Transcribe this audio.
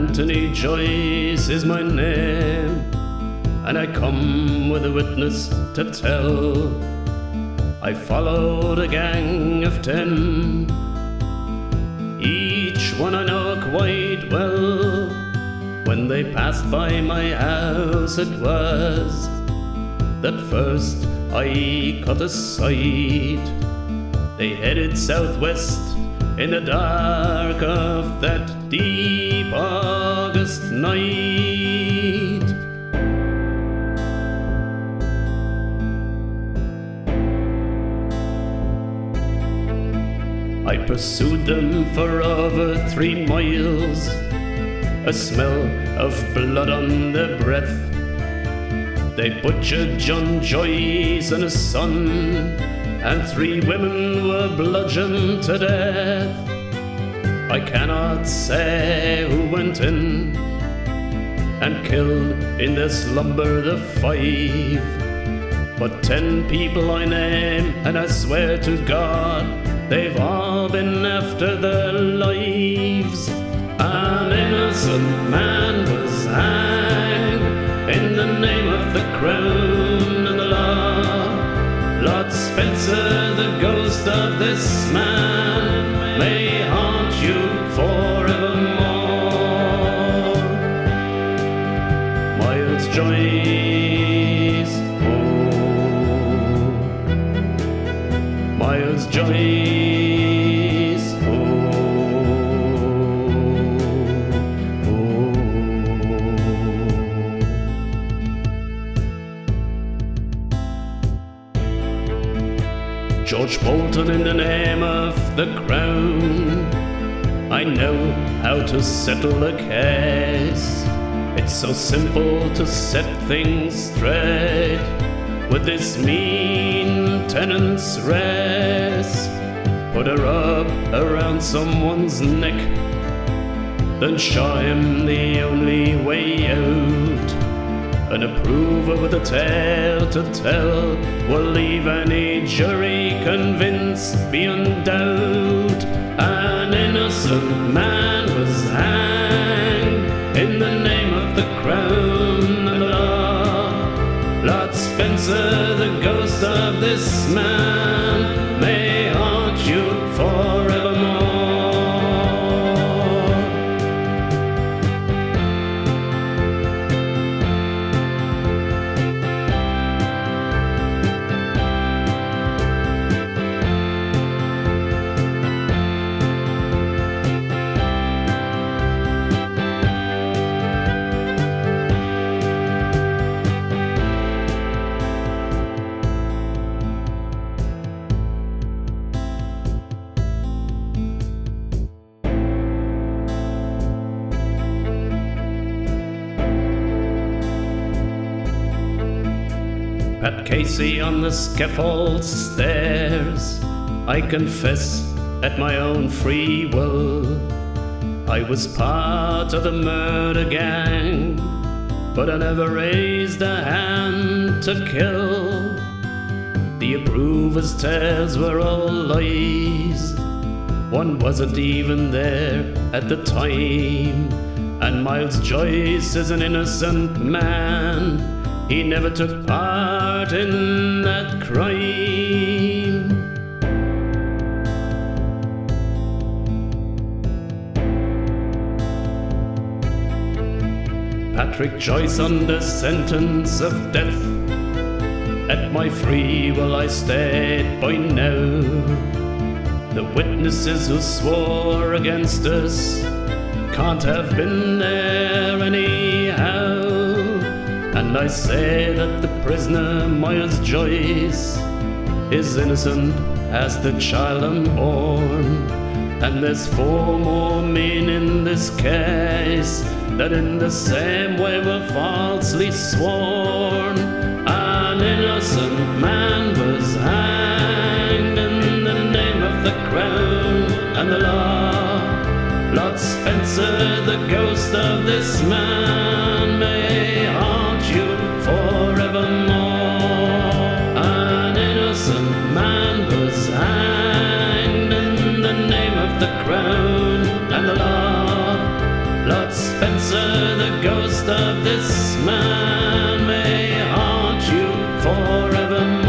Anthony Joyce is my name, and I come with a witness to tell. I followed a gang of 10, each one I know quite well. When they passed by my house it was that first I caught a sight. They headed southwest in the dark of that deep August night. I pursued them for over 3 miles, a smell of blood on their breath. They butchered John Joyce and his son, and 3 women were bludgeoned to death. I cannot say who went in and killed in their slumber the 5, but 10 people I name, and I swear to God they've all been after their lives. An innocent man was hanged in the name of the crown and the law. Lord Spencer, the ghost of this man, may haunt you forevermore. Miles Joyce, oh. Miles Joyce, oh, oh. George Bolton, in the name of the crown, I know how to settle a case. It's so simple to set things straight with this mean tenant's race. Put a rope around someone's neck, then show him the only way out. An approver with a tale to tell will leave any jury convinced beyond doubt. An innocent man was hanged in the name of the crown and the law. Lord Spencer, the ghost of this man, may haunt you forevermore. Pat Casey on the scaffold stairs, I confess at my own free will, I was part of the murder gang, but I never raised a hand to kill. The approvers' tales were all lies, one wasn't even there at the time. And Miles Joyce is an innocent man, he never took part in that crime. Patrick Joyce under sentence of death, at my free will I stayed by now. The witnesses who swore against us can't have been there anyhow. And I say that the prisoner Miles Joyce is innocent as the child unborn. And there's 4 more men in this case that in the same way were falsely sworn. An innocent man was hanged in the name of the crown and the law. Lord Spencer, the ghost of this man, may haunt you forevermore. An innocent man was hanged in the name of the crown and the law. Lord Spencer, nevermore.